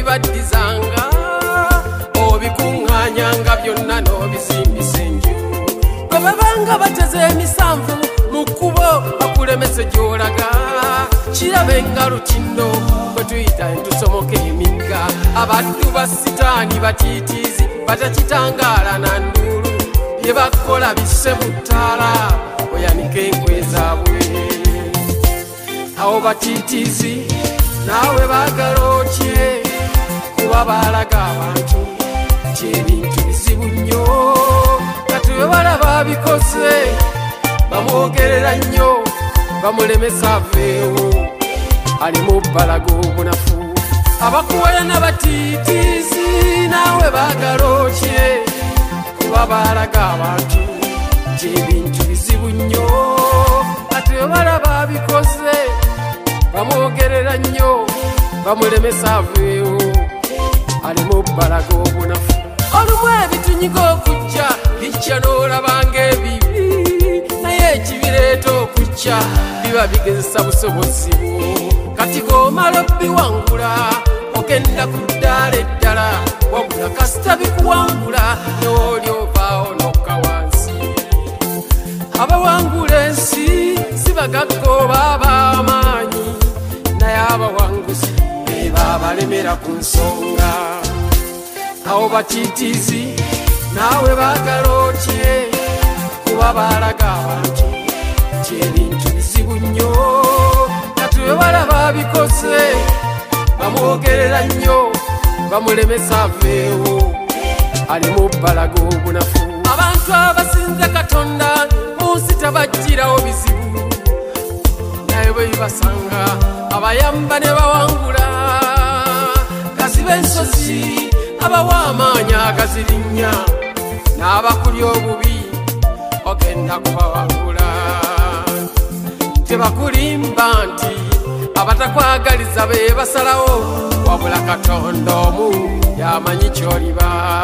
baddizanga obikuŋŋaanyanga byonna n'obisimbisa enju bwe babanga bateze emisanvu mu kkubo bakulemese gy'olaga kirabe nga lutindo bwe tuyita entusomoka emigga abaddu ba sitaani batiitiizi batakitangaala na nduulu bye bakola bisse mu ttaala oyanika enkwe zaabwe awo batiitiizi naawe baagala otye kuba baalaga abantu nti ebintu bizibu nnyo kati bwe balaba bikoze bamwogerera nnyo bamulemesa aveewo alimu balaga obunafu abakuwala n'abatiitiizi naawe baagala otye kuba baalaga abantu nti ebintu bizibu nnyo kati bwe balaba bikoze bamwogerera nnyo bamulemesa aveewo alimu balaga obunafu olumu ebitunyiga okujja bijja n'olabanga ebibi naye ekibireeta okujja biba bigezesa busobozi bwo kati g'omala obbiwangula ogenda ku ddaala eddala wabula kasita bikuwangula n'oli ovaawo nokka wansi abawangula ensi si bagagga oba ab'amaanyi naye abawanguzi beba abalemera ku nsonga awo batiitiizi naawe baagala otye kuba baalaga abantu nti ebintu bizibu nnyo kati bwe balaba bikoze bamwogerera nnyo bamulemesa aveewo alimu balaga obunafu abantu abasinza katonda mu nsi tabajjirawo bizibu naye bwe bibasanga abayamba ne bawangula gaziba ensozi abawa amaanyi agazirinnya n'abakulya obubi ogenda kubawangula tebakulimba nti abatakwagaliza be basalawo wabula katonda omu yamanyi ky'oliba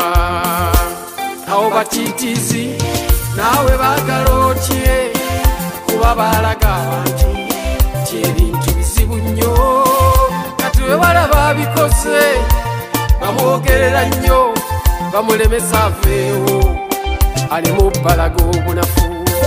awo batiitiizi naawe baagala otye kuba baalaga abantu nti ebintu bizibu nnyo kati bwe balaba bikoze bamwogerera nnyo bamulemesa aveewo alimu balaga obunafu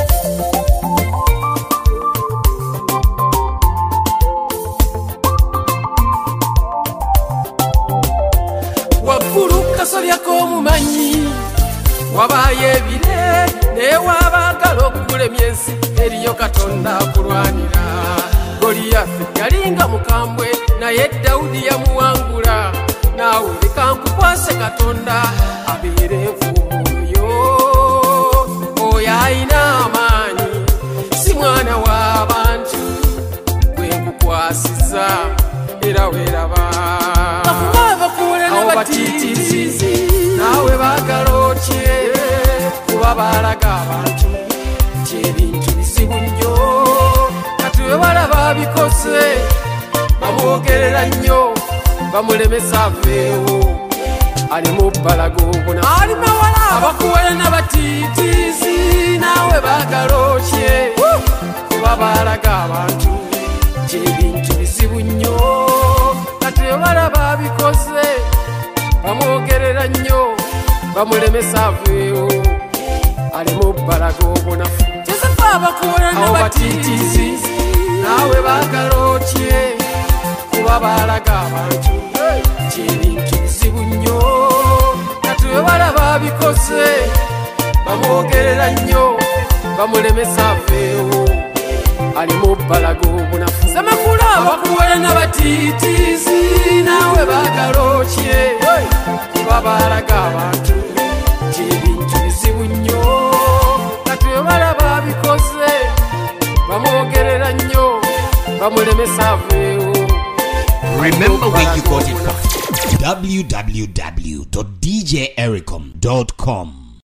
waggulu kasolyako omumanyi wabaayo ebire naye waabaagala okulemya ensi eriyo katonda akulwanira goliyaafi yalinga mukambwe naye dawudi yamuwangula naawe leka nkukwase katonda abeere enfuumuyo oyo ayina amaanyi si mwana w'abantu gwe nkukwasiza era weeraba awo batiitiizi naawe baagala otye kuba baalaga abantu nti ebintu bizibu nnyo kati bwe balaba bikoze bamwogerera nnyo bamulemesa aveewo alimu balaga obunafu abakuwala n'abatiitiizi naawe baagala otye kuba baalaga abantu nti ebintu bizibu nnyo kati bwe balaba bikoze bamwogerera nnyo bamulemesa aveewo alimu balaga obunafu awo batiitiizi naawe baagala otye kuba baalaga abantu nti ebintu bizibu nnyo kati bwe balaba bikoze bamwogerera nnyo bamulemesa aveewo alimu balaga obunafu semakula abakuwala n'abatiitiizi naawe baagala otye kuba baalaga abantu nti ebintu bizibu nnyo kati bwe balaba bikoze bamwogerera nnyo bamulemesa aveewo. Remember where you got it from. www.djericom.com